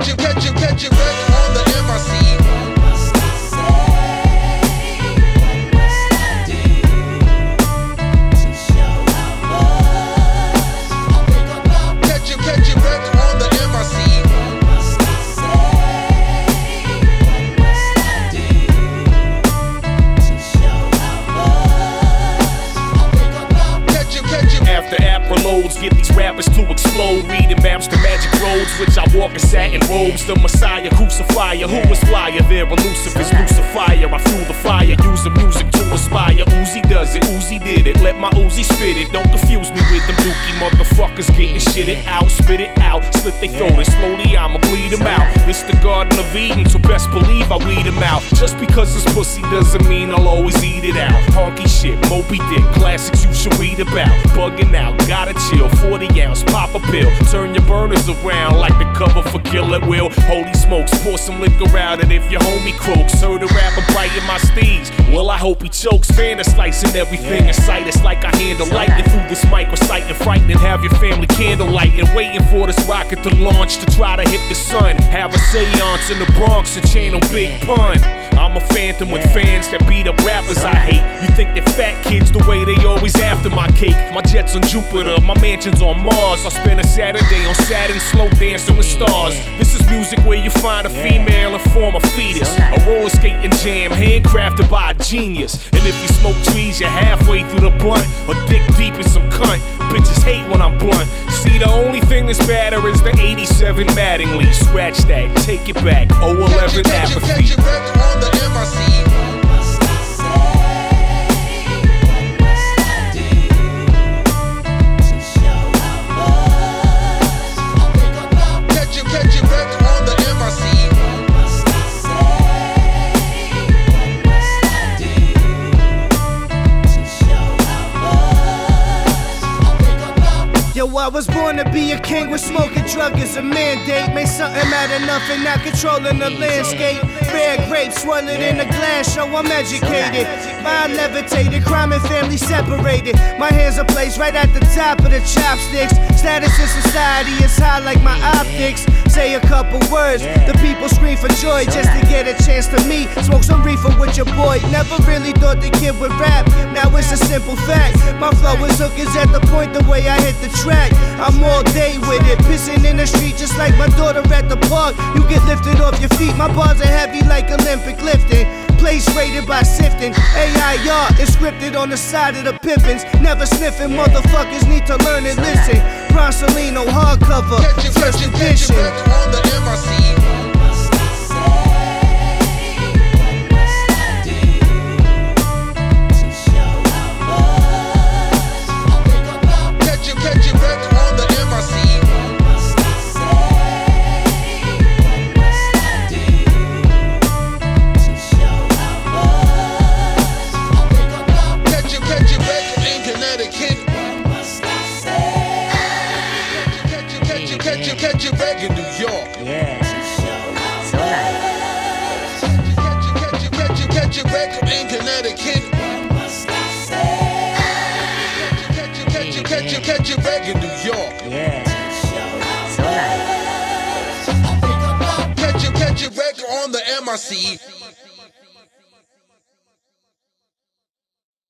catch it back on the MIC. Loads, get these rappers to explode. Reading maps to magic roads, which I walk in satin robes. The Messiah, crucifier, who was flyer? They're elusive as Lucifer. I fuel the fire, use the music to inspire. Uzi does it, Uzi did it. Let my Uzi spit it. Don't confuse me with them dookie motherfuckers getting shitted out. Spit it out, slit they throat and slowly I'ma bleed them out. It's the Garden of Eden, so best believe I weed them out. Just because it's pussy doesn't mean I'll always eat it out. Honky shit, Moby Dick, classics you should read about. Bugging out, gotta chill, 40 ounce, pop a pill. Turn your burners around like the cover for Kill At Will. Holy smokes, pour some liquor out and if your homie croaks. Heard a rapper biting my steeds, well I hope he chokes. Fan of slicing everything in sight. It's like I handle lightning through this mic, reciting frightening. Have your family candlelight and waiting for this rocket to launch to try to hit the sun. Have a seance in the Bronx and channel Big Pun. I'm a phantom with fans that beat up rappers I hate. You think they're fat kids the way they always after my cake. My jet's on Jupiter, my mansion's on Mars. I spend a Saturday on Saturn slow dancing with stars. This is music where you find a female and form a fetus. A roller skating jam handcrafted by a genius. And if you smoke trees, you're halfway through the blunt or dick deep in some cunt. Bitches hate when I'm blunt. See, the only thing that's badder is the 87 Mattingly. Scratch that, take it back. 011 apathy. Catch it back on the MIC. Yo, I was born to be a king with smoking drug as a mandate. Made something matter nothing, not controlling the landscape. Rare grapes swirling in a glass, show I'm educated. Mind levitated, crime and family separated. My hands are placed right at the top of the chopsticks. Status in society is high like my optics. Say a couple words, the people scream for joy just to get a chance to meet. Smoke some reefer with your boy. Never really thought the kid would rap, now it's a simple fact. My flow is hookers at the point the way I hit the track. I'm all day with it, pissing in the street just like my daughter at the park. You get lifted off your feet, my bars are heavy like Olympic lifting. Place rated by sifting, AIR is scripted on the side of the pippins. Never sniffing, motherfuckers need to learn and listen. Bronsolino hardcover, first edition. On the MIC. Catch it back in New York. Yeah. So nice. Catch it back in Connecticut. Catch it back in New York. Yeah. So nice. Catch it back on the MIC.